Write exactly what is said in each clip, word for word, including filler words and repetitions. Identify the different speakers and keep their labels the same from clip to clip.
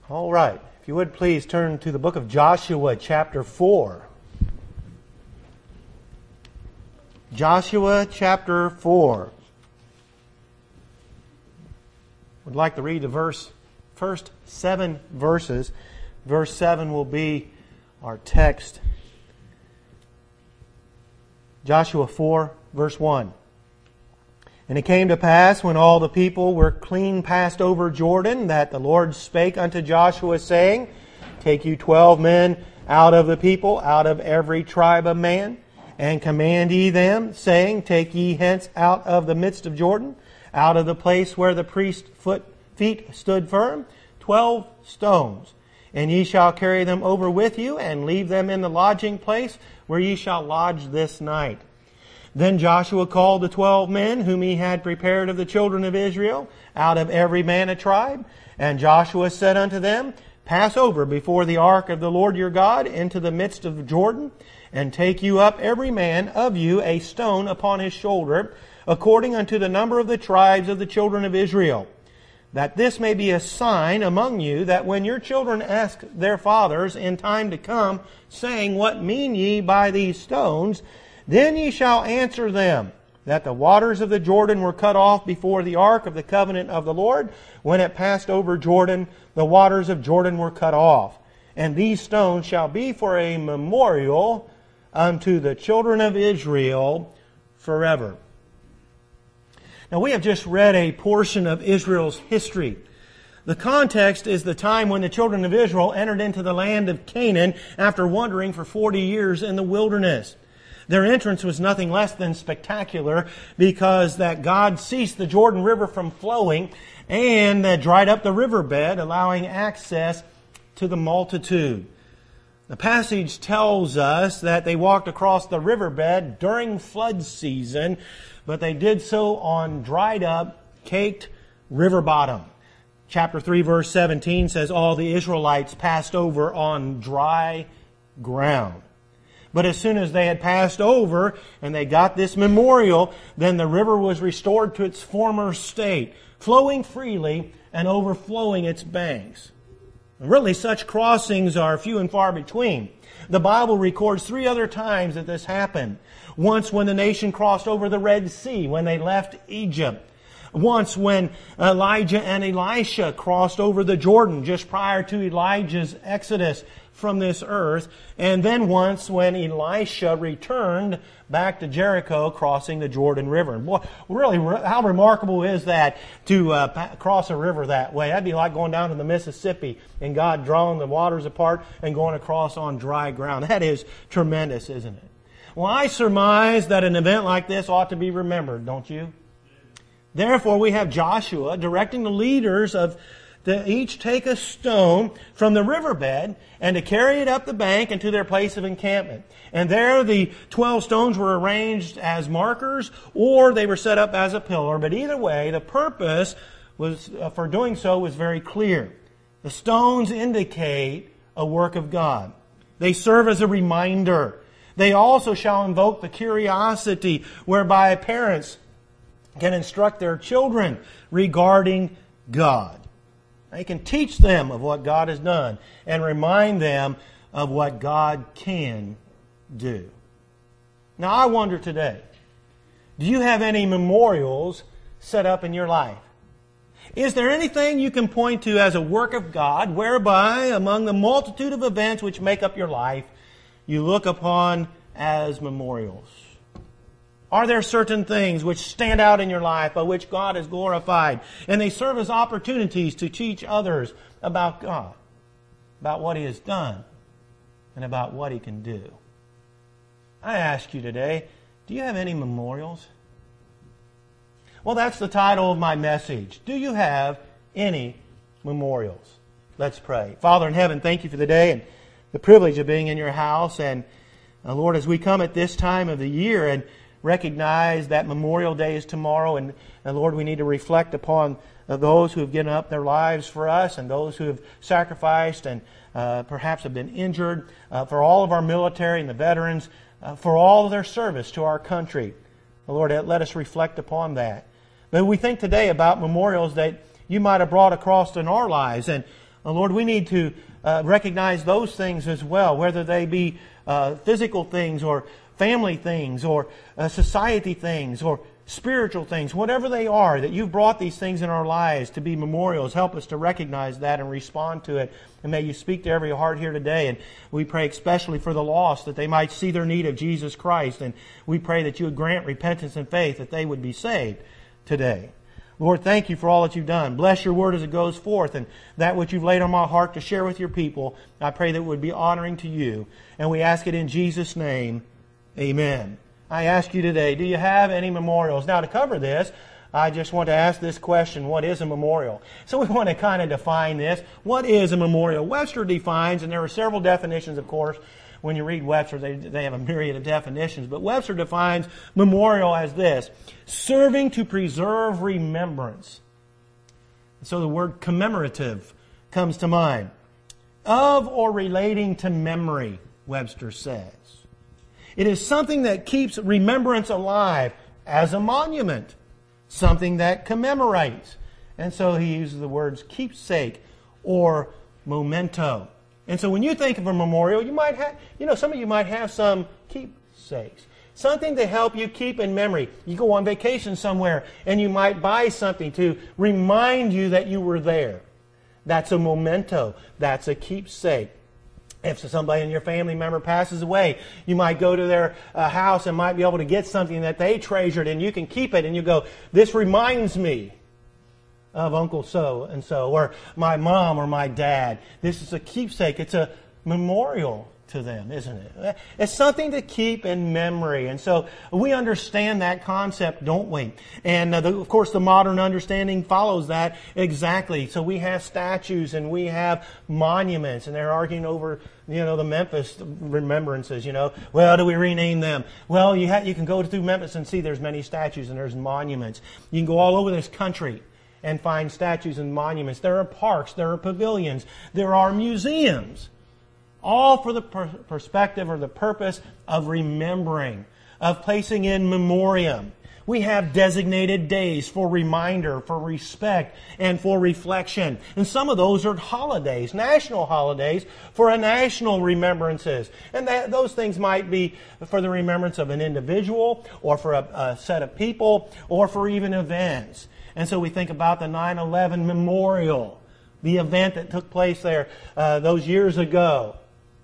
Speaker 1: All right. If you would please turn to the book of Joshua, chapter four. Joshua, chapter four. Would like to read the verse, first seven verses. Verse seven will be our text. Joshua four, verse one. And it came to pass, when all the people were clean passed over Jordan, that the Lord spake unto Joshua, saying, Take you twelve men out of the people, out of every tribe of man, and command ye them, saying, Take ye hence out of the midst of Jordan, out of the place where the priest's foot, feet stood firm, twelve stones. And ye shall carry them over with you, and leave them in the lodging place, where ye shall lodge this night. Then Joshua called the twelve men whom he had prepared of the children of Israel, out of every man a tribe. And Joshua said unto them, Pass over before the ark of the Lord your God into the midst of Jordan, and take you up every man of you a stone upon his shoulder, according unto the number of the tribes of the children of Israel. That this may be a sign among you, that when your children ask their fathers in time to come, saying, What mean ye by these stones? Then ye shall answer them, that the waters of the Jordan were cut off before the ark of the covenant of the Lord. When it passed over Jordan, the waters of Jordan were cut off. And these stones shall be for a memorial unto the children of Israel forever. Now we have just read a portion of Israel's history. The context is the time when the children of Israel entered into the land of Canaan after wandering for forty years in the wilderness. Their entrance was nothing less than spectacular, because that God ceased the Jordan River from flowing and dried up the riverbed, allowing access to the multitude. The passage tells us that they walked across the riverbed during flood season, but they did so on dried up, caked river bottom. Chapter three, verse seventeen says, All the Israelites passed over on dry ground. But as soon as they had passed over and they got this memorial, then the river was restored to its former state, flowing freely and overflowing its banks. And really, such crossings are few and far between. The Bible records three other times that this happened. Once when the nation crossed over the Red Sea, when they left Egypt. Once when Elijah and Elisha crossed over the Jordan just prior to Elijah's exodus from this earth. And then once when Elisha returned back to Jericho, crossing the Jordan River. And boy, really, how remarkable is that to uh, cross a river that way? That'd be like going down to the Mississippi and God drawing the waters apart and going across on dry ground. That is tremendous, isn't it? Well, I surmise that an event like this ought to be remembered, don't you? Therefore, we have Joshua directing the leaders of to each take a stone from the riverbed and to carry it up the bank and to their place of encampment. And there the twelve stones were arranged as markers, or they were set up as a pillar. But either way, the purpose was uh, for doing so was very clear. The stones indicate a work of God. They serve as a reminder. They also shall invoke the curiosity whereby parents can instruct their children regarding God. They can teach them of what God has done and remind them of what God can do. Now, I wonder today, do you have any memorials set up in your life? Is there anything you can point to as a work of God whereby, among the multitude of events which make up your life, you look upon as memorials? Are there certain things which stand out in your life by which God is glorified, and they serve as opportunities to teach others about God, about what He has done, and about what He can do? I ask you today, do you have any memorials? Well, that's the title of my message. Do you have any memorials? Let's pray. Father in heaven, thank you for the day and the privilege of being in your house. And uh, Lord, as we come at this time of the year and recognize that Memorial Day is tomorrow, and, and Lord, we need to reflect upon uh, those who have given up their lives for us and those who have sacrificed and uh, perhaps have been injured, uh, for all of our military and the veterans, uh, for all of their service to our country. Lord, let us reflect upon that. But we think today about memorials that you might have brought across in our lives. And Uh, Lord, we need to uh, recognize those things as well, whether they be uh, physical things or family things or uh, society things or spiritual things, whatever they are, that you've brought these things in our lives to be memorials. Help us to recognize that and respond to it. And may you speak to every heart here today. And we pray especially for the lost, that they might see their need of Jesus Christ. And we pray that you would grant repentance and faith, that they would be saved today. Lord, thank you for all that you've done. Bless your word as it goes forth, and that which you've laid on my heart to share with your people, I pray that it would be honoring to you. And we ask it in Jesus' name. Amen. I ask you today, do you have any memorials? Now, to cover this, I just want to ask this question: what is a memorial? So we want to kind of define this. What is a memorial? Webster defines, and there are several definitions, of course. When you read Webster, they, they have a myriad of definitions. But Webster defines memorial as this: serving to preserve remembrance. So the word commemorative comes to mind. Of or relating to memory, Webster says. It is something that keeps remembrance alive as a monument, something that commemorates. And so he uses the words keepsake or memento. And so when you think of a memorial, you might have, you know, some of you might have some keepsakes. Something to help you keep in memory. You go on vacation somewhere and you might buy something to remind you that you were there. That's a memento. That's a keepsake. If somebody in your family member passes away, you might go to their uh, house and might be able to get something that they treasured, and you can keep it, and you go, this reminds me of Uncle so and so, or my mom or my dad. This is a keepsake. It's a memorial to them, isn't it? It's something to keep in memory. And so we understand that concept, don't we? And uh, the, of course the modern understanding follows that exactly. So we have statues and we have monuments, and they're arguing over, you know, the Memphis remembrances, you know. Well, do we rename them? Well, you ha- you can go through Memphis and see there's many statues and there's monuments. You can go all over this country and find statues and monuments. There are parks, there are pavilions, there are museums. All for the per- perspective or the purpose of remembering, of placing in memoriam. We have designated days for reminder, for respect, and for reflection. And some of those are holidays, national holidays, for a national remembrances. And that, those things might be for the remembrance of an individual, or for a, a set of people, or for even events. And so we think about the nine eleven memorial, the event that took place there uh, those years ago.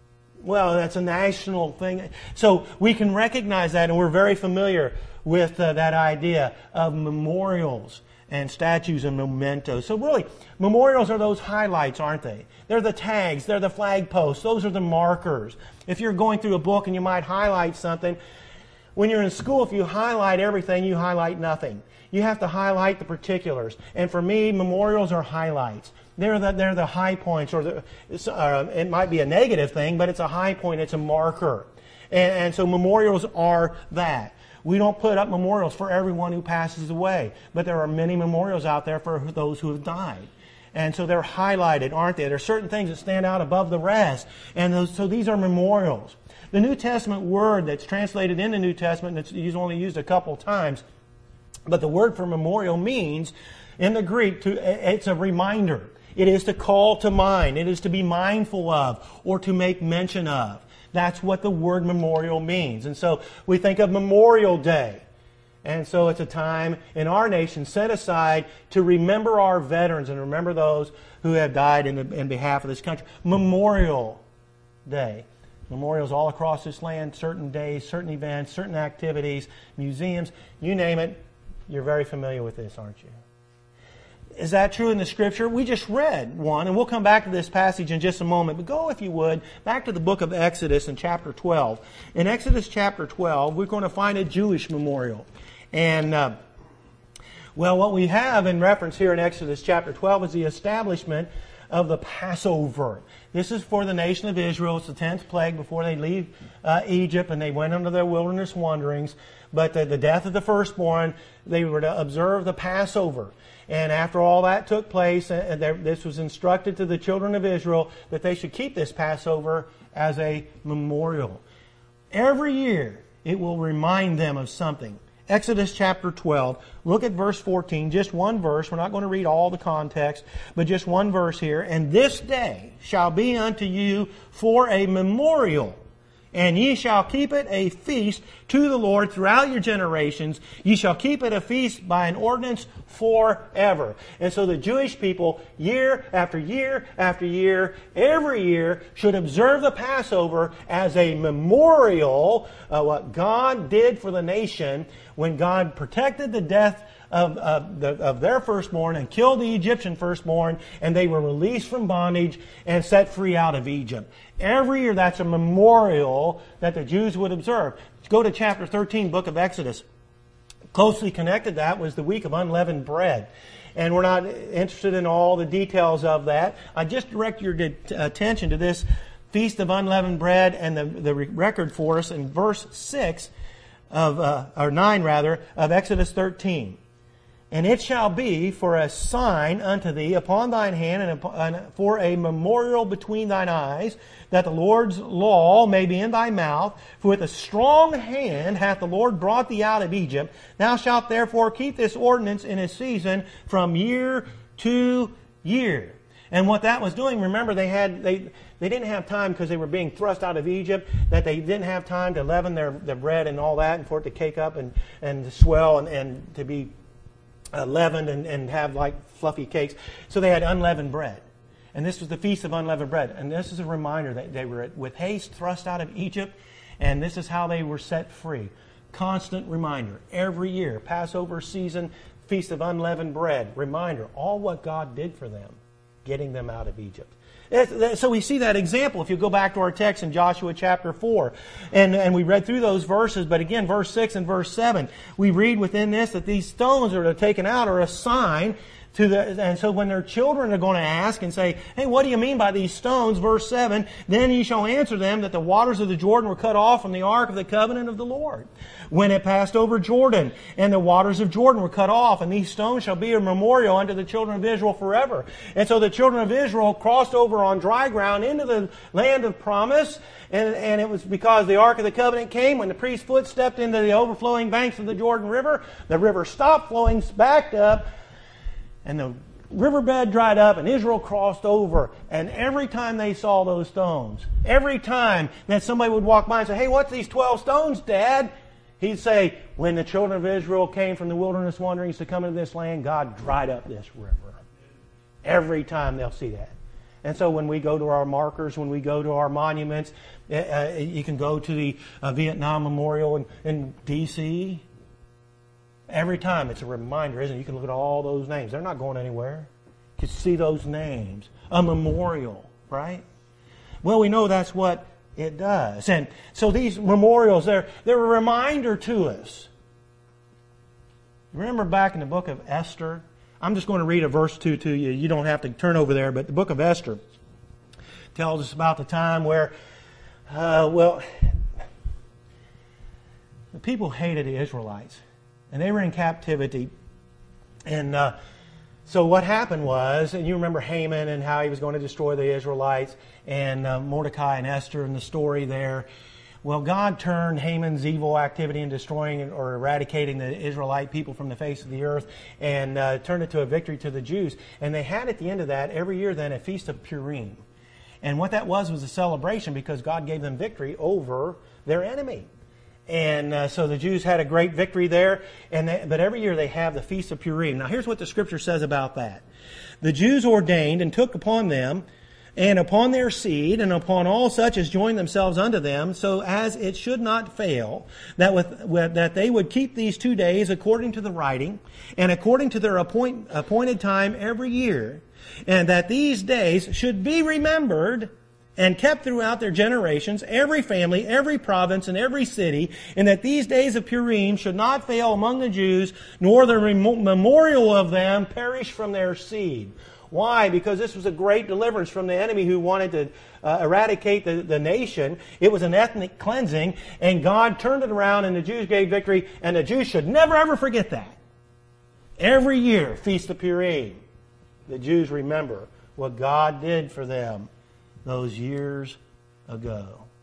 Speaker 1: Well, that's a national thing. So we can recognize that, and we're very familiar with uh, that idea of memorials and statues and mementos. So really, memorials are those highlights, aren't they? They're the tags, they're the flag posts, those are the markers. If you're going through a book and you might highlight something, when you're in school, if you highlight everything, you highlight nothing. You have to highlight the particulars. And for me, memorials are highlights. They're the, they're the high points, or the, uh, it might be a negative thing, but it's a high point, it's a marker. And, and so memorials are that. We don't put up memorials for everyone who passes away, but there are many memorials out there for those who have died. And so they're highlighted, aren't they? There are certain things that stand out above the rest. And those, so these are memorials. The New Testament word that's translated in the New Testament, that's only used a couple times, but the word for memorial means, in the Greek, to, it's a reminder. It is to call to mind. It is to be mindful of or to make mention of. That's what the word memorial means. And so we think of Memorial Day. And so it's a time in our nation set aside to remember our veterans and remember those who have died in, the, in behalf of this country. Memorial Day. Memorials all across this land, certain days, certain events, certain activities, museums, you name it. You're very familiar with this, aren't you? Is that true in the Scripture? We just read one, and we'll come back to this passage in just a moment. But go, if you would, back to the book of Exodus in chapter twelve. In Exodus chapter twelve, we're going to find a Jewish memorial. And, uh, well, what we have in reference here in Exodus chapter twelve is the establishment of the Passover. This is for the nation of Israel. It's the tenth plague before they leave uh, Egypt, and they went into their wilderness wanderings. But the, the death of the firstborn, they were to observe the Passover. And after all that took place, uh, there, this was instructed to the children of Israel that they should keep this Passover as a memorial. Every year, it will remind them of something. Exodus chapter twelve. Look at verse fourteen, just one verse. We're not going to read all the context, but just one verse here. And this day shall be unto you for a memorial, and ye shall keep it a feast to the Lord throughout your generations. Ye shall keep it a feast by an ordinance forever. And so the Jewish people, year after year after year, every year, should observe the Passover as a memorial of what God did for the nation when God protected the death Of, of, the, of their firstborn and killed the Egyptian firstborn, and they were released from bondage and set free out of Egypt. Every year that's a memorial that the Jews would observe. Go to chapter thirteen, book of Exodus. Closely connected to that was the week of unleavened bread. And we're not interested in all the details of that. I just direct your attention to this Feast of Unleavened Bread and the, the record for us in verse six of, uh, or nine rather, of Exodus thirteen. And it shall be for a sign unto thee upon thine hand, and for a memorial between thine eyes, that the Lord's law may be in thy mouth. For with a strong hand hath the Lord brought thee out of Egypt. Thou shalt therefore keep this ordinance in its season from year to year. And what that was doing, remember, they had they they didn't have time because they were being thrust out of Egypt, that they didn't have time to leaven their, their bread and all that, and for it to cake up and, and to swell and, and to be Uh, leavened and, and have like fluffy cakes. So they had unleavened bread. And this was the Feast of Unleavened Bread. And this is a reminder that they were with haste thrust out of Egypt, and this is how they were set free. Constant reminder. Every year, Passover season, Feast of Unleavened Bread. Reminder, all what God did for them, getting them out of Egypt. So we see that example if you go back to our text in Joshua chapter four. And, and we read through those verses, but again, verse six and verse seven, we read within this that these stones that are taken out are a sign to the, and so when their children are going to ask and say, hey, what do you mean by these stones? Verse seven, then ye shall answer them that the waters of the Jordan were cut off from the ark of the covenant of the Lord, when it passed over Jordan, and the waters of Jordan were cut off, and these stones shall be a memorial unto the children of Israel forever. And so the children of Israel crossed over on dry ground into the land of promise, and, and it was because the ark of the covenant came. When the priest's foot stepped into the overflowing banks of the Jordan River, the river stopped flowing, backed up, and the riverbed dried up, and Israel crossed over. And every time they saw those stones, every time that somebody would walk by and say, hey, what's these twelve stones, Dad? He'd say, when the children of Israel came from the wilderness wanderings to come into this land, God dried up this river. Every time they'll see that. And so when we go to our markers, when we go to our monuments, uh, you can go to the uh, Vietnam Memorial in, in D C Every time it's a reminder, isn't it? You can look at all those names. They're not going anywhere. You can see those names. A memorial, right? Well, we know that's what it does. And so these memorials, they're, they're a reminder to us. Remember back in the book of Esther? I'm just going to read a verse or two to you. You don't have to turn over there, but the book of Esther tells us about the time where, uh, well, the people hated the Israelites. And they were in captivity. And uh, so what happened was, and you remember Haman and how he was going to destroy the Israelites, and uh, Mordecai and Esther and the story there. Well, God turned Haman's evil activity in destroying or eradicating the Israelite people from the face of the earth, and uh, turned it to a victory to the Jews. And they had at the end of that, every year then, a Feast of Purim. And what that was was a celebration because God gave them victory over their enemy. And uh, so the Jews had a great victory there. And they, but every year they have the Feast of Purim. Now here's what the Scripture says about that. The Jews ordained and took upon them, and upon their seed, and upon all such as joined themselves unto them, so as it should not fail, that with, with that they would keep these two days according to the writing, and according to their appoint, appointed time every year, and that these days should be remembered and kept throughout their generations, every family, every province, and every city, and that these days of Purim should not fail among the Jews, nor the rem- memorial of them perish from their seed. Why? Because this was a great deliverance from the enemy who wanted to uh, eradicate the, the nation. It was an ethnic cleansing, and God turned it around, and the Jews gave victory, and the Jews should never ever forget that. Every year, Feast of Purim, the Jews remember what God did for them those years ago.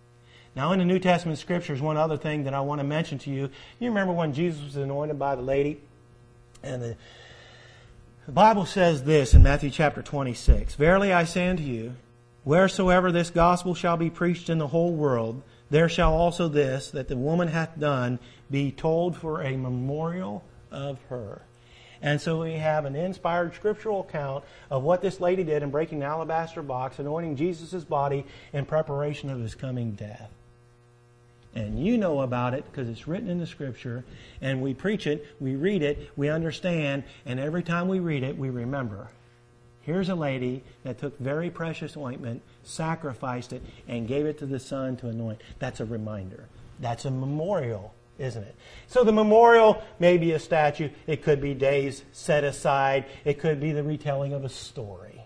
Speaker 1: Now, in the New Testament Scriptures, one other thing that I want to mention to you. You remember when Jesus was anointed by the lady? And the, the Bible says this in Matthew chapter twenty-six. Verily I say unto you, wheresoever this gospel shall be preached in the whole world, there shall also this, that the woman hath done, be told for a memorial of her. And so we have an inspired scriptural account of what this lady did in breaking the alabaster box, anointing Jesus' body in preparation of His coming death. And you know about it because it's written in the Scripture, and we preach it, we read it, we understand, and every time we read it, we remember. Here's a lady that took very precious ointment, sacrificed it, and gave it to the Son to anoint. That's a reminder. That's a memorial, isn't it? So the memorial may be a statue. It could be days set aside. It could be the retelling of a story.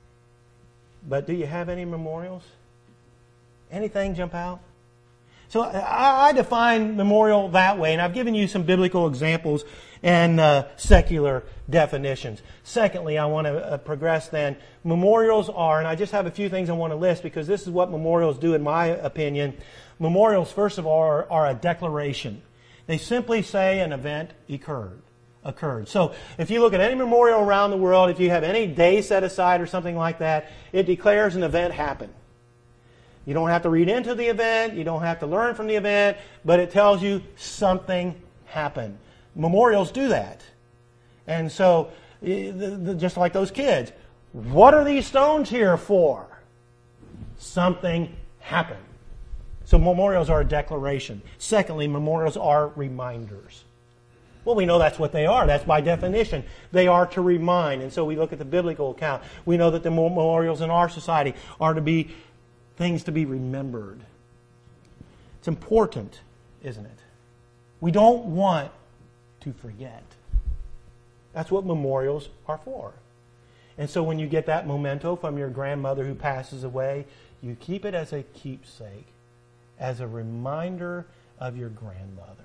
Speaker 1: But do you have any memorials? Anything jump out? So I, I define memorial that way, and I've given you some biblical examples and uh, secular definitions. Secondly, I want to uh, progress then. Memorials are, and I just have a few things I want to list because this is what memorials do in my opinion. Memorials, first of all, are, are a declaration. They simply say an event occurred. occurred. So if you look at any memorial around the world, if you have any day set aside or something like that, it declares an event happened. You don't have to read into the event, you don't have to learn from the event, but it tells you something happened. Memorials do that. And so, just like those kids, what are these stones here for? Something happened. So memorials are a declaration. Secondly, memorials are reminders. Well, we know that's what they are. That's by definition. They are to remind. And so we look at the biblical account. We know that the memorials in our society are to be things to be remembered. It's important, isn't it? We don't want to forget. That's what memorials are for. And so when you get that memento from your grandmother who passes away, you keep it as a keepsake, as a reminder of your grandmother.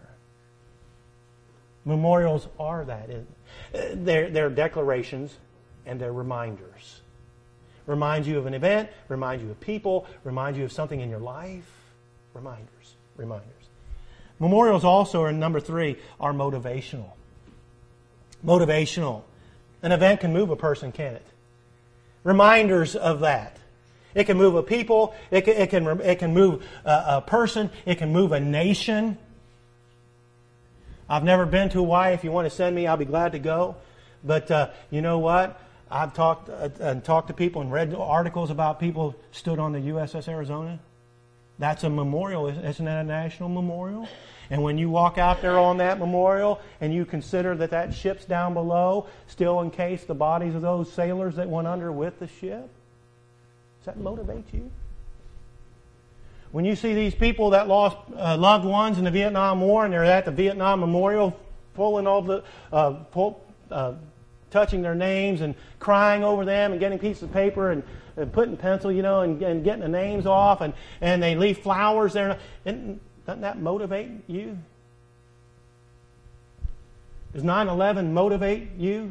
Speaker 1: Memorials are that. They're, they're declarations and they're reminders. Reminds you of an event, reminds you of people, reminds you of something in your life. Reminders, reminders. Memorials also, and number three, are motivational. Motivational. An event can move a person, can it? Reminders of that. It can move a people, it can, it can, it can move a, a person, it can move a nation. I've never been to Hawaii. If you want to send me, I'll be glad to go. But uh, you know what? I've talked uh, and talked to people and read articles about people stood on the U S S Arizona. That's a memorial. Isn't that a national memorial? And when you walk out there on that memorial and you consider that that ship's down below, still encased the bodies of those sailors that went under with the ship, does that motivate you? When you see these people that lost uh, loved ones in the Vietnam War and they're at the Vietnam Memorial pulling all the, uh, pull, uh, touching their names and crying over them and getting pieces of paper and, and putting pencil, you know, and, and getting the names off and, and they leave flowers there. And doesn't that motivate you? Does nine eleven motivate you?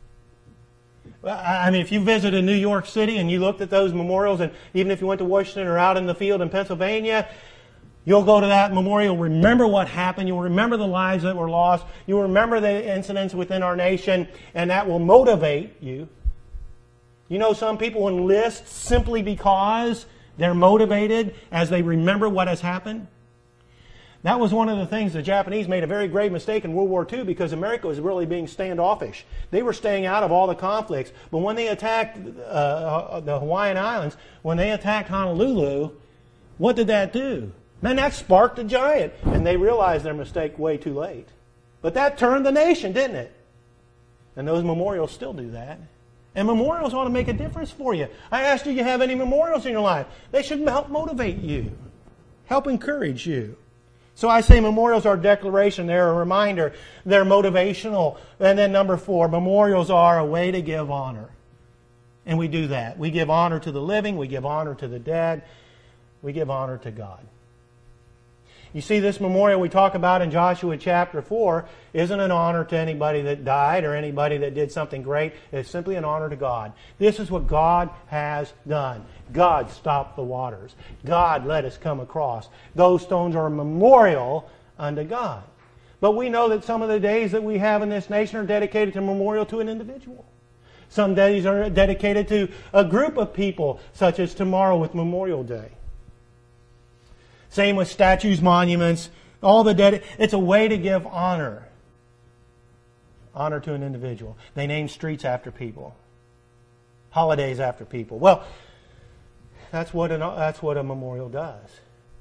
Speaker 1: I mean, if you visited New York City and you looked at those memorials, and even if you went to Washington or out in the field in Pennsylvania, you'll go to that memorial, remember what happened, you'll remember the lives that were lost, you'll remember the incidents within our nation, and that will motivate you. You know, some people enlist simply because they're motivated as they remember what has happened. That was one of the things the Japanese made a very grave mistake in World War Two because America was really being standoffish. They were staying out of all the conflicts. But when they attacked uh, the Hawaiian Islands, when they attacked Honolulu, what did that do? Man, that sparked a giant. And they realized their mistake way too late. But that turned the nation, didn't it? And those memorials still do that. And memorials ought to make a difference for you. I asked you, do you have any memorials in your life? They should help motivate you, help encourage you. So I say memorials are a declaration, they're a reminder, they're motivational. And then number four, memorials are a way to give honor. And we do that. We give honor to the living, we give honor to the dead, we give honor to God. You see, this memorial we talk about in Joshua chapter four isn't an honor to anybody that died or anybody that did something great. It's simply an honor to God. This is what God has done. God stopped the waters. God let us come across. Those stones are a memorial unto God. But we know that some of the days that we have in this nation are dedicated to memorial to an individual. Some days are dedicated to a group of people, such as tomorrow with Memorial Day. Same with statues, monuments, all the dead. It's a way to give honor. Honor to an individual. They name streets after people. Holidays after people. Well, that's what an, that's what a memorial does.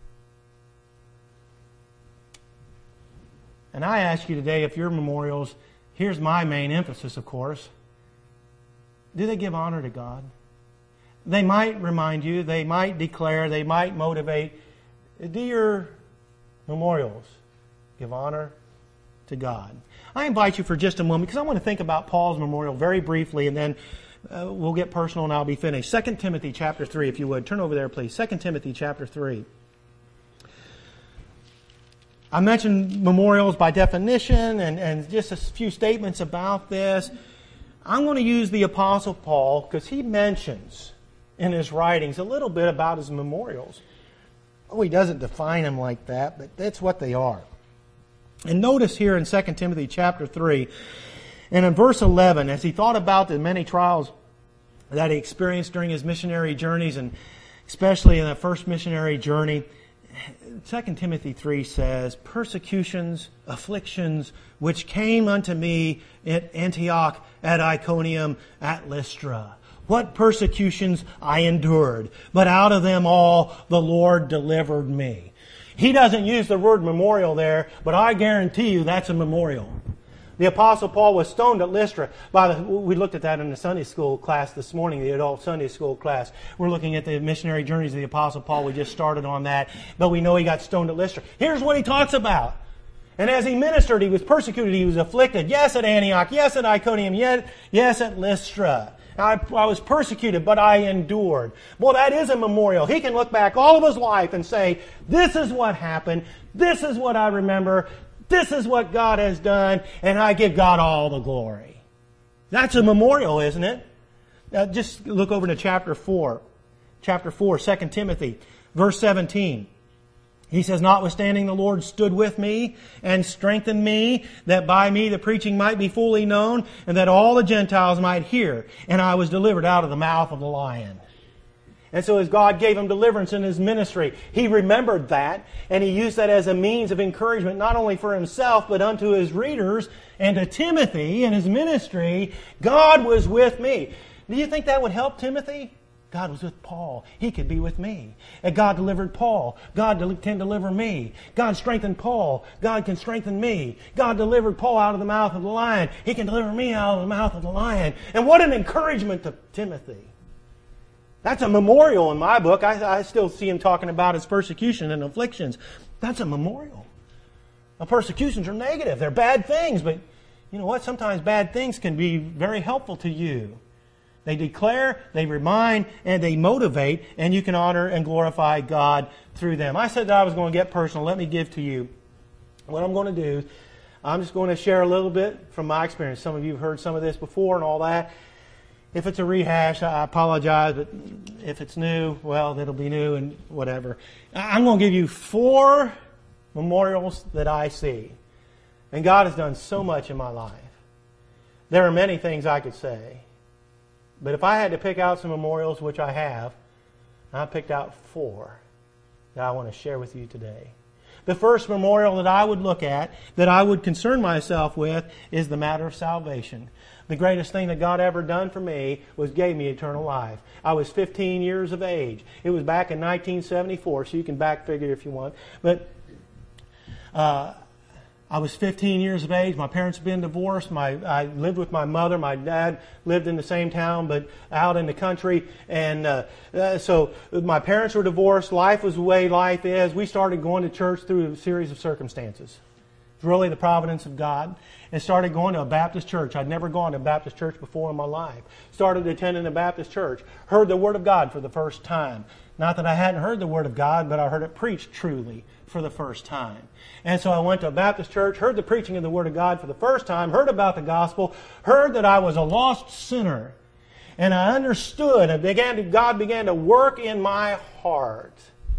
Speaker 1: And I ask you today, if your memorials, here's my main emphasis, of course, do they give honor to God? They might remind you, they might declare, they might motivate. Do your memorials give honor to God? I invite you for just a moment, because I want to think about Paul's memorial very briefly, and then uh, we'll get personal and I'll be finished. Second Timothy chapter three, if you would. Turn over there, please. Second Timothy chapter three. I mentioned memorials by definition and, and just a few statements about this. I'm going to use the Apostle Paul because he mentions in his writings a little bit about his memorials. Oh, he doesn't define them like that, but that's what they are. And notice here in Second Timothy chapter three, and in verse eleven, as he thought about the many trials that he experienced during his missionary journeys, and especially in the first missionary journey, Second Timothy three says, persecutions, afflictions, which came unto me at Antioch, at Iconium, at Lystra. What persecutions I endured, but out of them all the Lord delivered me. He doesn't use the word memorial there, but I guarantee you that's a memorial. The Apostle Paul was stoned at Lystra. By the, we looked at that in the Sunday school class this morning, the adult Sunday school class. We're looking at the missionary journeys of the Apostle Paul. We just started on that. But we know he got stoned at Lystra. Here's what he talks about. And as he ministered, he was persecuted, he was afflicted. Yes, at Antioch. Yes, at Iconium. Yes, yes at Lystra. I, I was persecuted, but I endured. Well, that is a memorial. He can look back all of his life and say, this is what happened. This is what I remember. This is what God has done, and I give God all the glory. That's a memorial, isn't it? Now, just look over to chapter four. Chapter four, Second Timothy, verse seventeen. He says, notwithstanding the Lord stood with me and strengthened me, that by me the preaching might be fully known, and that all the Gentiles might hear. And I was delivered out of the mouth of the lion. And so as God gave him deliverance in his ministry, he remembered that, and he used that as a means of encouragement, not only for himself, but unto his readers, and to Timothy in his ministry. God was with me. Do you think that would help Timothy? God was with Paul. He could be with me. And God delivered Paul. God can deliver me. God strengthened Paul. God can strengthen me. God delivered Paul out of the mouth of the lion. He can deliver me out of the mouth of the lion. And what an encouragement to Timothy. That's a memorial in my book. I, I still see him talking about his persecution and afflictions. That's a memorial. Now, persecutions are negative. They're bad things. But you know what? Sometimes bad things can be very helpful to you. They declare, they remind, and they motivate, and you can honor and glorify God through them. I said that I was going to get personal. Let me give to you what I'm going to do. I'm just going to share a little bit from my experience. Some of you have heard some of this before and all that. If it's a rehash, I apologize, but if it's new, well, it'll be new and whatever. I'm going to give you four memorials that I see. And God has done so much in my life. There are many things I could say. But if I had to pick out some memorials, which I have, I picked out four that I want to share with you today. The first memorial that I would look at, that I would concern myself with, is the matter of salvation. The greatest thing that God ever done for me was gave me eternal life. I was fifteen years of age. It was back in nineteen seventy-four, so you can back figure if you want. But uh, I was fifteen years of age. My parents had been divorced. My, I lived with my mother. My dad lived in the same town, but out in the country. And uh, uh, so my parents were divorced. Life was the way life is. We started going to church through a series of circumstances. It's really the providence of God. And started going to a Baptist church. I'd never gone to a Baptist church before in my life. Started attending a Baptist church. Heard the Word of God for the first time. Not that I hadn't heard the Word of God, but I heard it preached truly for the first time. And so I went to a Baptist church, heard the preaching of the Word of God for the first time, heard about the gospel, heard that I was a lost sinner. And I understood, and began to, God began to work in my heart.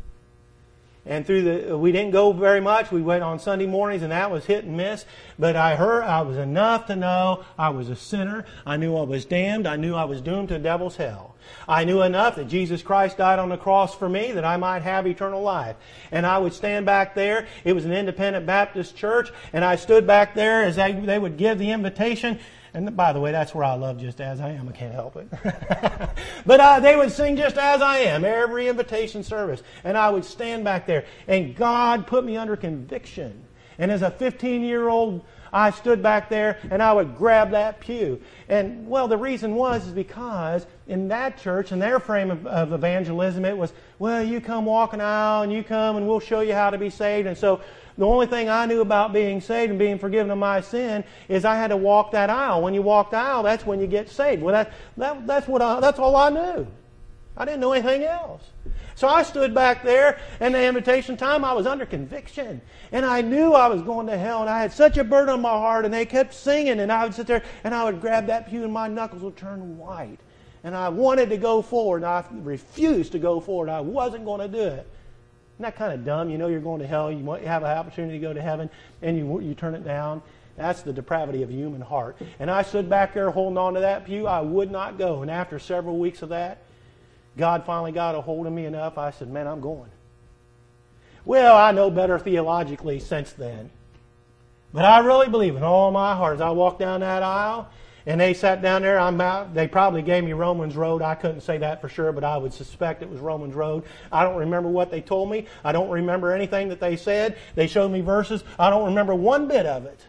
Speaker 1: And through the, we didn't go very much. We went on Sunday mornings, and that was hit and miss. But I heard, I was enough to know I was a sinner. I knew I was damned. I knew I was doomed to the devil's hell. I knew enough that Jesus Christ died on the cross for me that I might have eternal life. And I would stand back there. It was an independent Baptist church, and I stood back there as they, they would give the invitation. And by the way, that's where I love Just As I Am. I can't help it. But uh, they would sing Just As I Am every invitation service. And I would stand back there. And God put me under conviction. And as a fifteen-year-old, I stood back there and I would grab that pew. And, well, the reason was is because in that church, in their frame of, of evangelism, it was, well, you come walking out and you come and we'll show you how to be saved. And so the only thing I knew about being saved and being forgiven of my sin is I had to walk that aisle. When you walk the aisle, that's when you get saved. Well, that, that, that's, what I, that's all I knew. I didn't know anything else. So I stood back there, and the invitation time, I was under conviction. And I knew I was going to hell, and I had such a burden on my heart, and they kept singing, and I would sit there, and I would grab that pew, and my knuckles would turn white. And I wanted to go forward, and I refused to go forward. I wasn't going to do it. Isn't that kind of dumb? You know you're going to hell, you have an opportunity to go to heaven, and you, you turn it down. That's the depravity of the human heart. And I stood back there holding on to that pew. I would not go. And after several weeks of that, God finally got a hold of me enough. I said, man, I'm going. Well, I know better theologically since then. But I really believe in all my heart. As I walked down that aisle, and they sat down there, I'm out, they probably gave me Romans Road. I couldn't say that for sure, but I would suspect it was Romans Road. I don't remember what they told me. I don't remember anything that they said. They showed me verses. I don't remember one bit of it.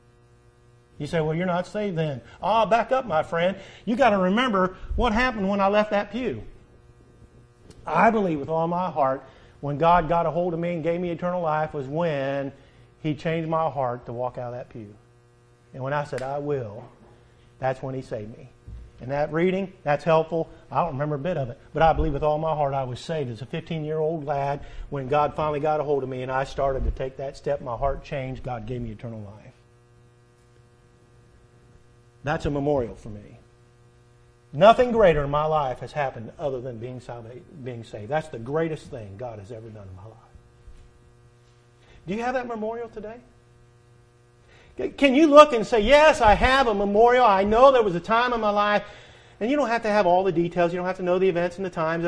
Speaker 1: You say, well, you're not saved then. Ah, back up, my friend. You got to remember what happened when I left that pew. I believe with all my heart, when God got a hold of me and gave me eternal life was when He changed my heart to walk out of that pew. And when I said, I will, that's when He saved me. And that reading, that's helpful. I don't remember a bit of it. But I believe with all my heart I was saved as a fifteen-year-old lad when God finally got a hold of me and I started to take that step. My heart changed. God gave me eternal life. That's a memorial for me. Nothing greater in my life has happened other than being being saved. That's the greatest thing God has ever done in my life. Do you have that memorial today? Can you look and say, yes, I have a memorial. I know there was a time in my life. And you don't have to have all the details. You don't have to know the events and the times.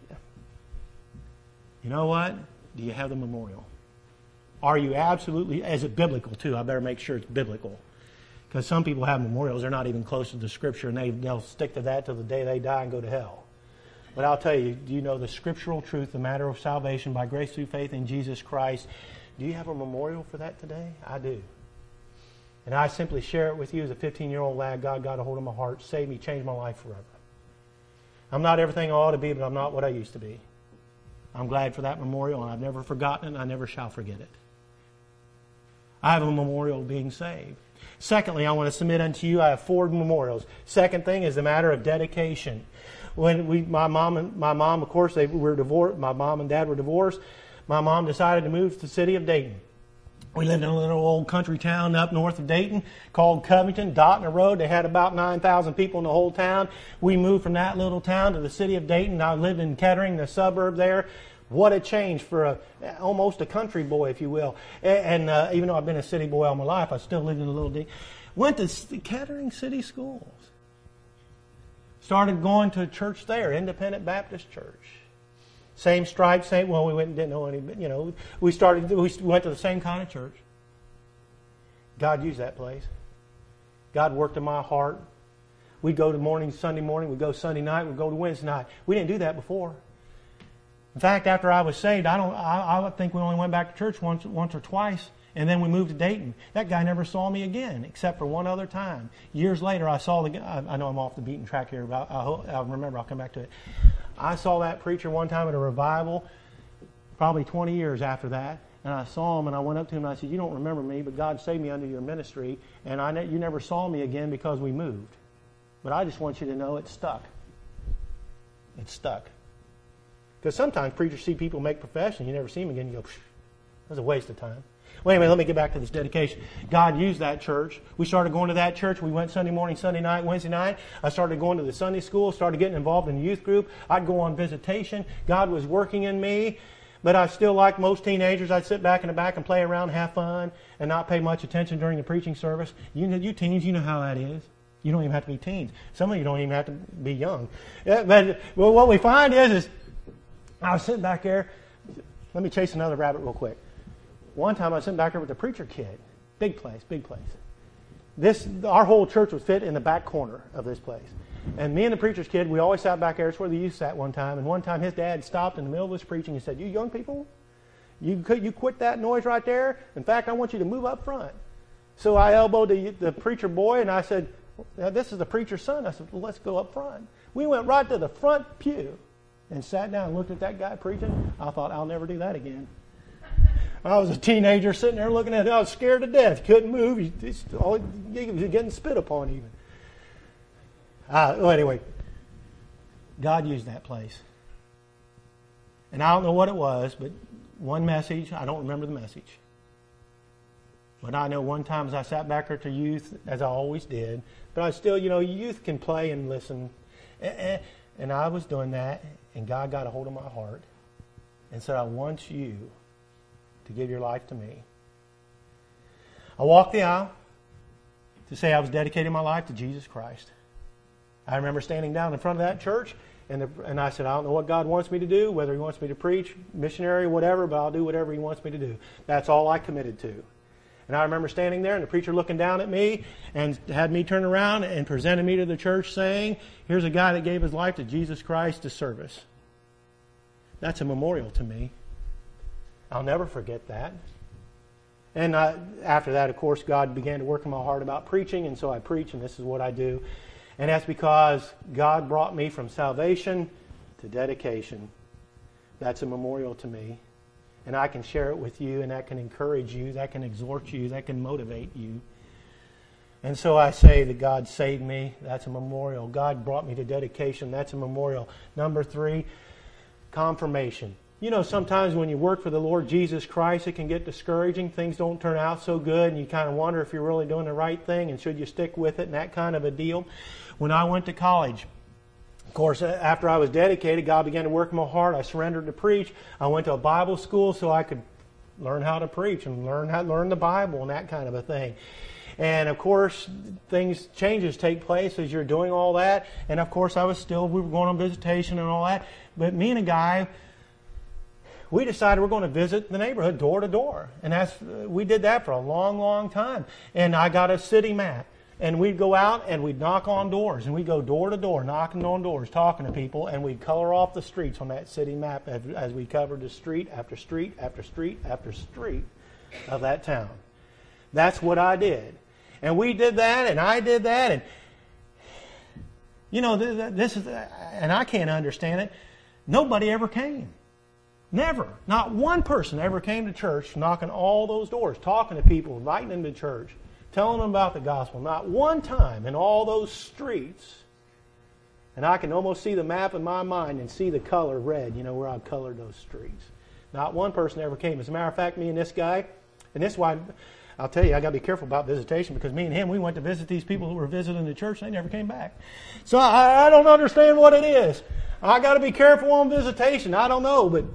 Speaker 1: You know what? Do you have the memorial? Are you absolutely, is it biblical too? I better make sure it's biblical. Because some people have memorials, they're not even close to the Scripture, and they, they'll stick to that till the day they die and go to hell. But I'll tell you, do you know the scriptural truth, the matter of salvation by grace through faith in Jesus Christ? Do you have a memorial for that today? I do. And I simply share it with you as a fifteen-year-old lad. God got a hold of my heart, saved me, changed my life forever. I'm not everything I ought to be, but I'm not what I used to be. I'm glad for that memorial, and I've never forgotten it, and I never shall forget it. I have a memorial of being saved. Secondly, I want to submit unto you, I have four memorials. Second thing is the matter of dedication. When we, my mom and my mom, of course, they were divorced. My mom and dad were divorced. My mom decided to move to the city of Dayton. We lived in a little old country town up north of Dayton called Covington, dot in the road. They had about nine thousand people in the whole town. We moved from that little town to the city of Dayton. I lived in Kettering, the suburb there. What a change for a, almost a country boy, if you will. And uh, even though I've been a city boy all my life, I still lived in a little Dayton. Went to Kettering City Schools. Started going to a church there, Independent Baptist Church. Same stripe, same, well, we went and didn't know any, you know, we started, we went to the same kind of church. God used that place. God worked in my heart. We'd go to morning, Sunday morning, we'd go Sunday night, we'd go to Wednesday night. We didn't do that before. In fact, after I was saved, I don't, I, I think we only went back to church once, once or twice. And then we moved to Dayton. That guy never saw me again, except for one other time. Years later, I saw the guy. I know I'm off the beaten track here, but I hope, I'll remember. I'll come back to it. I saw that preacher one time at a revival, probably twenty years after that. And I saw him, and I went up to him, and I said, you don't remember me, but God saved me under your ministry. And I, you never saw me again because we moved. But I just want you to know it stuck. It stuck. Because sometimes preachers see people make profession, you never see them again, you go, psh, that was a waste of time. Well, anyway, let me get back to this dedication. God used that church. We started going to that church. We went Sunday morning, Sunday night, Wednesday night. I started going to the Sunday school, started getting involved in the youth group. I'd go on visitation. God was working in me. But I still, like most teenagers, I'd sit back in the back and play around, have fun, and not pay much attention during the preaching service. You, you teens, you know how that is. You don't even have to be teens. Some of you don't even have to be young. Yeah, but well, what we find is, is I was sitting back there. Let me chase another rabbit real quick. One time I was sitting back there with a preacher kid. Big place, big place. This, our whole church would fit in the back corner of this place. And me and the preacher's kid, we always sat back there. It's where the youth sat one time. And one time his dad stopped in the middle of his preaching and said, "You young people, you you quit that noise right there. In fact, I want you to move up front." So I elbowed the, the preacher boy and I said, "This is the preacher's son." I said, "Well, let's go up front." We went right to the front pew and sat down and looked at that guy preaching. I thought, I'll never do that again. I was a teenager sitting there looking at it. I was scared to death. Couldn't move. He, he's, all, he was getting spit upon even. Uh, well, anyway, God used that place. And I don't know what it was, but one message, I don't remember the message. But I know one time as I sat back there to youth, as I always did, but I still, you know, youth can play and listen. And I was doing that, and God got a hold of my heart and said, "I want you to give your life to me." I walked the aisle to say I was dedicating my life to Jesus Christ. I remember standing down in front of that church, and, the, and I said, "I don't know what God wants me to do, whether He wants me to preach, missionary, whatever, but I'll do whatever He wants me to do." That's all I committed to. And I remember standing there and the preacher looking down at me and had me turn around and presented me to the church saying, "Here's a guy that gave his life to Jesus Christ to service." That's a memorial to me. I'll never forget that. And I, after that, of course, God began to work in my heart about preaching, and so I preach, and this is what I do. And that's because God brought me from salvation to dedication. That's a memorial to me. And I can share it with you, and that can encourage you, that can exhort you, that can motivate you. And so I say that God saved me. That's a memorial. God brought me to dedication. That's a memorial. Number three, confirmation. You know, sometimes when you work for the Lord Jesus Christ, it can get discouraging. Things don't turn out so good, and you kind of wonder if you're really doing the right thing, and should you stick with it, and that kind of a deal. When I went to college, of course, after I was dedicated, God began to work in my heart. I surrendered to preach. I went to a Bible school so I could learn how to preach and learn how to learn the Bible and that kind of a thing. And of course, things, changes take place as you're doing all that. And of course, I was still, we were going on visitation and all that. But me and a guy, we decided we're going to visit the neighborhood door to door. And that's, we did that for a long, long time. And I got a city map. And we'd go out and we'd knock on doors. And we'd go door to door, knocking on doors, talking to people. And we'd color off the streets on that city map as, as we covered the street after street after street after street of that town. That's what I did. And we did that, and I did that. And, you know, this is, and I can't understand it. Nobody ever came. Never. Not one person ever came to church knocking all those doors, talking to people, inviting them to church, telling them about the gospel. Not one time in all those streets. And I can almost see the map in my mind and see the color red, you know, where I've colored those streets. Not one person ever came. As a matter of fact, me and this guy, and this is why I'll tell you, I got to be careful about visitation, because me and him, we went to visit these people who were visiting the church, and they never came back. So I, I don't understand what it is. I got to be careful on visitation. I don't know, but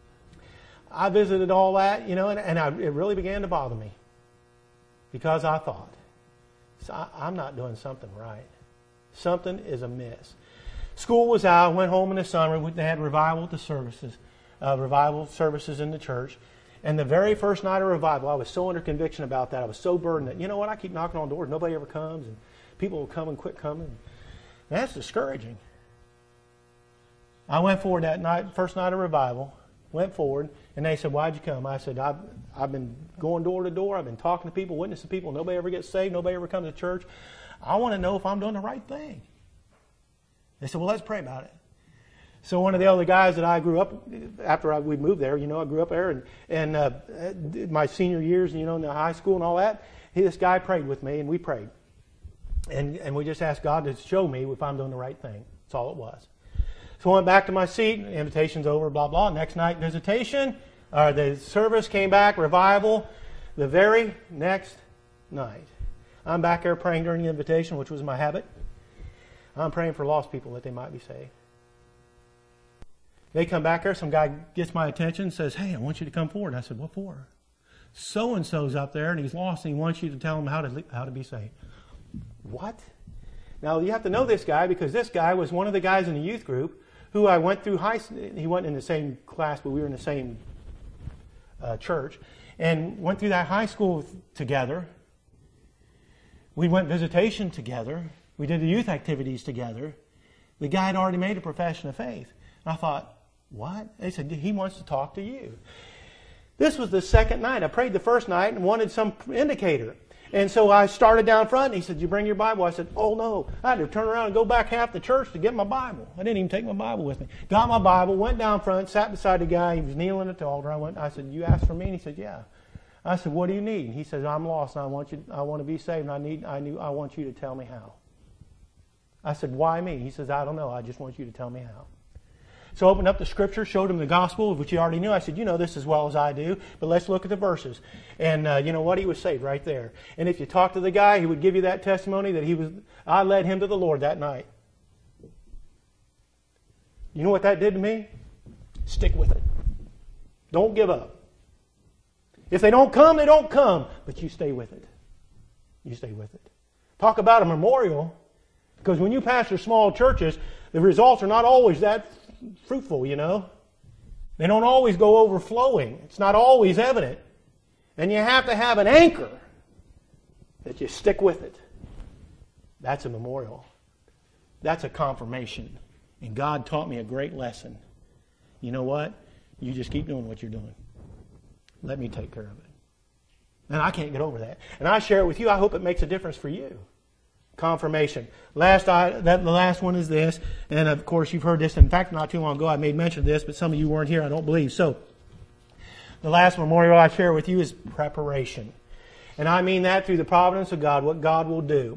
Speaker 1: I visited all that, you know, and, and I, it really began to bother me. Because I thought, so I, I'm not doing something right. Something is amiss. School was out. Went home in the summer. They had revival at the services, uh, revival services in the church. And the very first night of revival, I was so under conviction about that. I was so burdened that, you know what, I keep knocking on doors. Nobody ever comes. And people will come and quit coming. And that's discouraging. I went forward that night, first night of revival. Went forward, and they said, "Why'd you come?" I said, I've, I've been going door to door. I've been talking to people, witnessing to people. Nobody ever gets saved. Nobody ever comes to church. I want to know if I'm doing the right thing. They said, "Well, let's pray about it." So one of the other guys that I grew up, after I, we moved there, you know, I grew up there, and, and uh, my senior years, you know, in the high school and all that, he, this guy prayed with me, and we prayed. And, and we just asked God to show me if I'm doing the right thing. That's all it was. So I went back to my seat, invitation's over, blah, blah. Next night, visitation, or the service came back, revival. The very next night, I'm back there praying during the invitation, which was my habit. I'm praying for lost people that they might be saved. They come back there, some guy gets my attention and says, hey, I want you to come forward. I said, what for? So-and-so's up there and he's lost and he wants you to tell him how to, how to be saved. What? Now, you have to know this guy because this guy was one of the guys in the youth group who I went through high school. He went in the same class, but we were in the same uh, church. And went through that high school together. We went visitation together. We did the youth activities together. The guy had already made a profession of faith. And I thought, what? They said, he wants to talk to you. This was the second night. I prayed the first night and wanted some indicator. And so I started down front, and he said, you bring your Bible? I said, oh, no. I had to turn around and go back half the church to get my Bible. I didn't even take my Bible with me. Got my Bible, went down front, sat beside the guy. He was kneeling at the altar. I went. I said, you asked for me? And he said, yeah. I said, what do you need? And he says, I'm lost, and I want you. I want to be saved, and I need. I knew. I want you to tell me how. I said, why me? He says, I don't know. I just want you to tell me how. So I opened up the Scripture, showed him the Gospel, which he already knew. I said, you know this as well as I do, but let's look at the verses. And uh, you know what? He was saved right there. And if you talk to the guy, he would give you that testimony that he was. I led him to the Lord that night. You know what that did to me? Stick with it. Don't give up. If they don't come, they don't come. But you stay with it. You stay with it. Talk about a memorial. Because when you pastor small churches, the results are not always that fruitful, you know. They don't always go overflowing. It's not always evident. And you have to have an anchor that you stick with it. That's a memorial. That's a confirmation. And God taught me a great lesson. You know what? You just keep doing what you're doing. Let me take care of it. And I can't get over that. And I share it with you. I hope it makes a difference for you. Confirmation. Last, I, that, the last one is this. And of course, you've heard this. In fact, not too long ago, I made mention of this, but some of you weren't here, I don't believe. So, the last memorial I share with you is preparation. And I mean that through the providence of God, what God will do.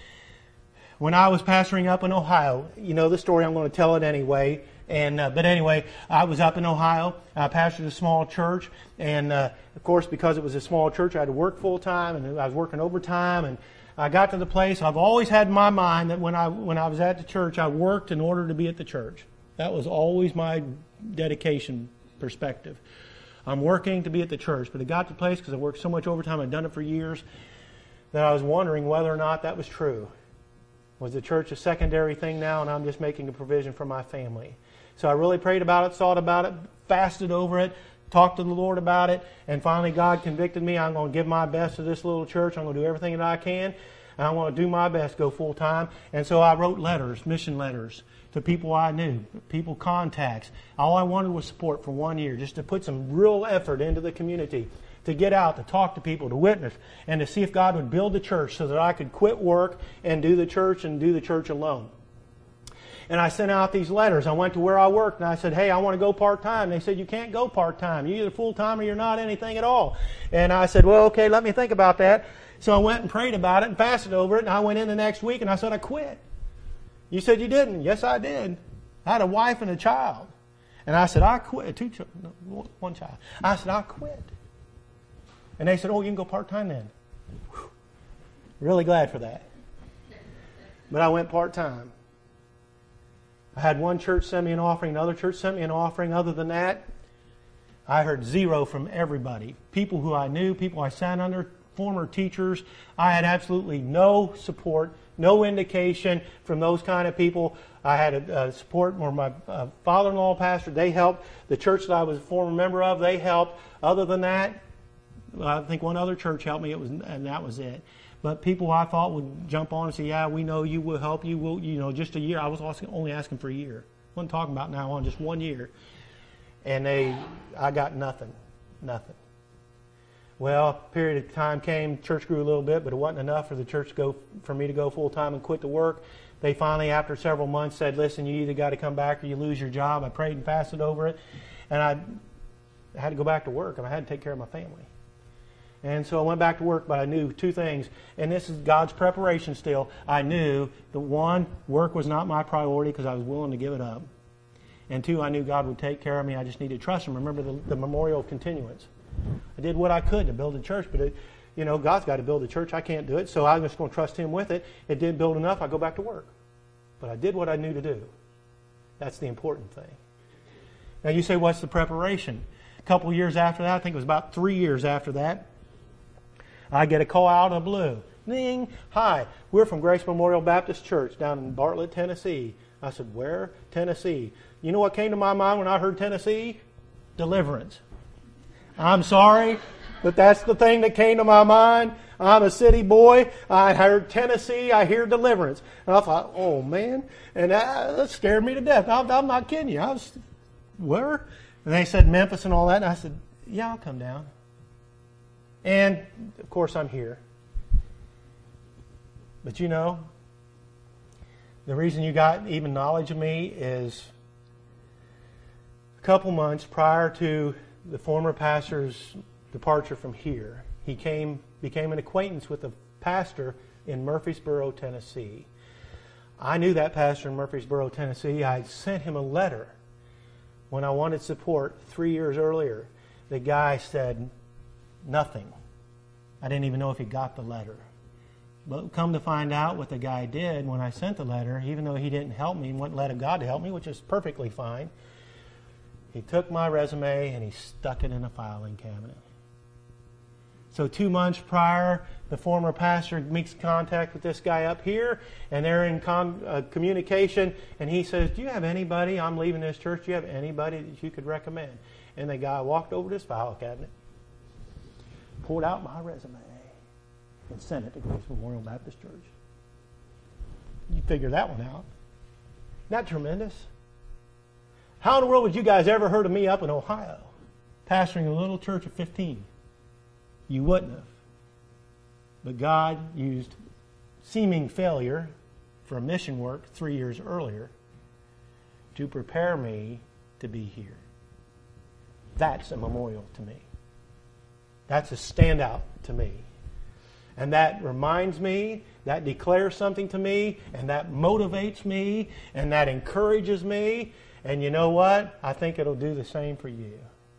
Speaker 1: When I was pastoring up in Ohio, you know the story, I'm going to tell it anyway. And uh, But anyway, I was up in Ohio. I pastored a small church. And uh, of course, because it was a small church, I had to work full time. And I was working overtime. And I got to the place, I've always had in my mind that when I when I was at the church, I worked in order to be at the church. That was always my dedication perspective. I'm working to be at the church. But it got to the place, because I worked so much overtime, I'd done it for years, that I was wondering whether or not that was true. Was the church a secondary thing now, and I'm just making a provision for my family? So I really prayed about it, thought about it, fasted over it, talked to the Lord about it, and finally God convicted me. I'm going to give my best to this little church. I'm going to do everything that I can, and I want to do my best to go full time. And so I wrote letters, mission letters, to people I knew, people contacts. All I wanted was support for one year, just to put some real effort into the community, to get out, to talk to people, to witness, and to see if God would build the church so that I could quit work and do the church and do the church alone. And I sent out these letters. I went to where I worked and I said, hey, I want to go part-time. They said, you can't go part-time. You're either full-time or you're not anything at all. And I said, well, okay, let me think about that. So I went and prayed about it and fasted over it. And I went in the next week and I said, I quit. You said you didn't. Yes, I did. I had a wife and a child. And I said, I quit. Two children, no, one child. I said, I quit. And they said, oh, you can go part-time then. Whew. Really glad for that. But I went part-time. I had one church send me an offering, another church sent me an offering. Other than that, I heard zero from everybody. People who I knew, people I sat under, former teachers. I had absolutely no support, no indication from those kind of people. I had a, a support where my uh, father-in-law pastor, they helped. The church that I was a former member of, they helped. Other than that, I think one other church helped me, it was, and that was it. But people I thought would jump on and say, yeah, we know you will help. You will, you know, just a year. I was only asking for a year. I wasn't talking about now on, just one year. And they, I got nothing. Nothing. Well, a period of time came, church grew a little bit, but it wasn't enough for the church to go, for me to go full time and quit the work. They finally, after several months, said, listen, you either got to come back or you lose your job. I prayed and fasted over it. And I had to go back to work, and I had to take care of my family. And so I went back to work, but I knew two things. And this is God's preparation still. I knew that one, work was not my priority because I was willing to give it up. And two, I knew God would take care of me. I just needed to trust Him. Remember the, the memorial of continuance. I did what I could to build a church, but it, you know, God's got to build a church. I can't do it, so I'm just going to trust Him with it. It didn't build enough. I go back to work. But I did what I knew to do. That's the important thing. Now you say, what's the preparation? A couple of years after that, I think it was about three years after that, I get a call out of the blue. Ding! Hi, we're from Grace Memorial Baptist Church down in Bartlett, Tennessee. I said, where? Tennessee. You know what came to my mind when I heard Tennessee? Deliverance. I'm sorry, but that's the thing that came to my mind. I'm a city boy. I heard Tennessee. I hear deliverance. And I thought, oh, man. And that, that scared me to death. I'm, I'm not kidding you. I was, where? And they said Memphis and all that. And I said, yeah, I'll come down. And, of course, I'm here. But you know, the reason you got even knowledge of me is a couple months prior to the former pastor's departure from here, he came became an acquaintance with a pastor in Murfreesboro, Tennessee. I knew that pastor in Murfreesboro, Tennessee. I sent him a letter when I wanted support three years earlier. The guy said nothing. I didn't even know if he got the letter. But come to find out what the guy did when I sent the letter, even though he didn't help me and wouldn't let God to help me, which is perfectly fine, he took my resume and he stuck it in a filing cabinet. So two months prior, the former pastor makes contact with this guy up here, and they're in con- uh, communication, and he says, do you have anybody, I'm leaving this church, do you have anybody that you could recommend? And the guy walked over to his file cabinet, pulled out my resume, and sent it to Grace Memorial Baptist Church. You figure that one out. Isn't that tremendous? How in the world would you guys ever heard of me up in Ohio, pastoring a little church of fifteen? You wouldn't have. But God used seeming failure for mission work three years earlier to prepare me to be here. That's a memorial to me. That's a standout to me. And that reminds me, that declares something to me, and that motivates me, and that encourages me. And you know what? I think it'll do the same for you.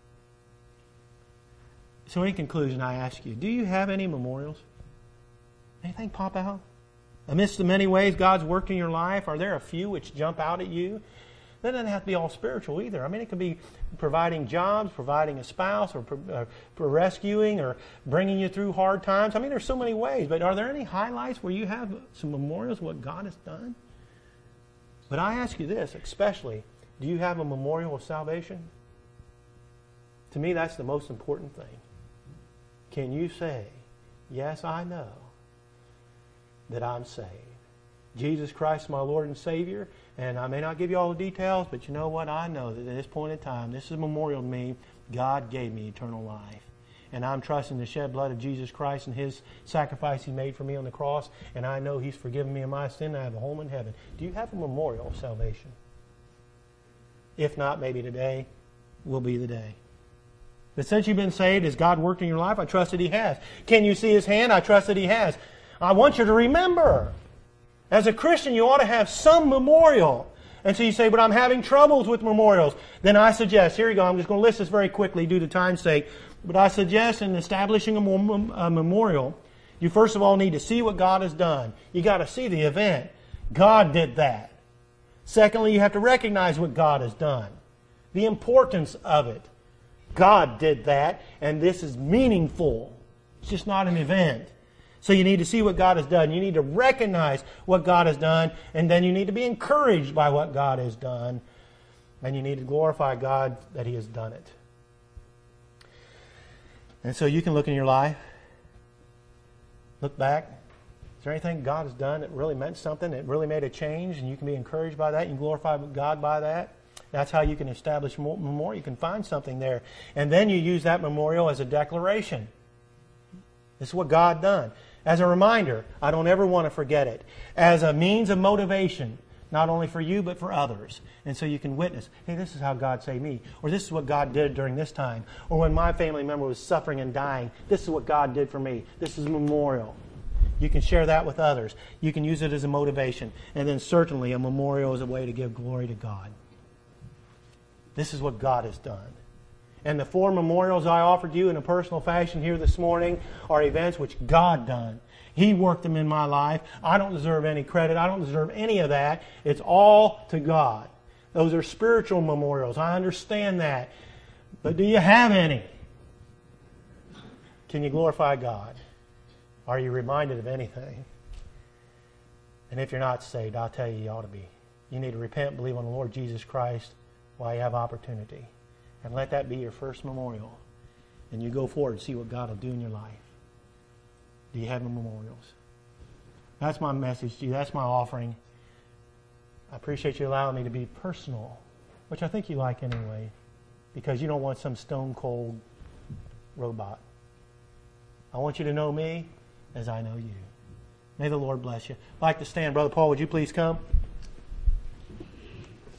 Speaker 1: So in conclusion, I ask you, do you have any memorials? Anything pop out? Amidst the many ways God's worked in your life, are there a few which jump out at you? That doesn't have to be all spiritual either. I mean, it could be providing jobs, providing a spouse, or uh, for rescuing, or bringing you through hard times. I mean, there's so many ways. But are there any highlights where you have some memorials of what God has done? But I ask you this, especially, do you have a memorial of salvation? To me, that's the most important thing. Can you say, yes, I know that I'm saved? Jesus Christ, my Lord and Savior. And I may not give you all the details, but you know what? I know that at this point in time, this is a memorial to me. God gave me eternal life. And I'm trusting the shed blood of Jesus Christ and His sacrifice He made for me on the cross. And I know He's forgiven me of my sin. And I have a home in heaven. Do you have a memorial of salvation? If not, maybe today will be the day. But since you've been saved, has God worked in your life? I trust that He has. Can you see His hand? I trust that He has. I want you to remember, as a Christian, you ought to have some memorial. And so you say, but I'm having troubles with memorials. Then I suggest, here you go, I'm just going to list this very quickly due to time's sake. But I suggest in establishing a, mem- a memorial, you first of all need to see what God has done. You got to see the event. God did that. Secondly, you have to recognize what God has done. The importance of it. God did that, and this is meaningful. It's just not an event. So you need to see what God has done. You need to recognize what God has done, and then you need to be encouraged by what God has done, and you need to glorify God that He has done it. And so you can look in your life, look back. Is there anything God has done that really meant something, that really made a change, and you can be encouraged by that, you can glorify God by that? That's how you can establish a memorial. You can find something there. And then you use that memorial as a declaration. This is what God done. As a reminder, I don't ever want to forget it. As a means of motivation, not only for you, but for others. And so you can witness, hey, this is how God saved me. Or this is what God did during this time. Or when my family member was suffering and dying, this is what God did for me. This is a memorial. You can share that with others. You can use it as a motivation. And then certainly a memorial is a way to give glory to God. This is what God has done. And the four memorials I offered you in a personal fashion here this morning are events which God done. He worked them in my life. I don't deserve any credit. I don't deserve any of that. It's all to God. Those are spiritual memorials. I understand that. But do you have any? Can you glorify God? Are you reminded of anything? And if you're not saved, I'll tell you, you ought to be. You need to repent, believe on the Lord Jesus Christ while you have opportunity. And let that be your first memorial. And you go forward and see what God will do in your life. Do you have the memorials? That's my message to you. That's my offering. I appreciate you allowing me to be personal, which I think you like anyway, because you don't want some stone cold robot. I want you to know me as I know you. May the Lord bless you. I'd like to stand. Brother Paul, would you please come?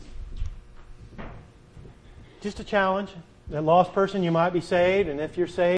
Speaker 1: Just a challenge. That lost person, you might be saved, and if you're saved,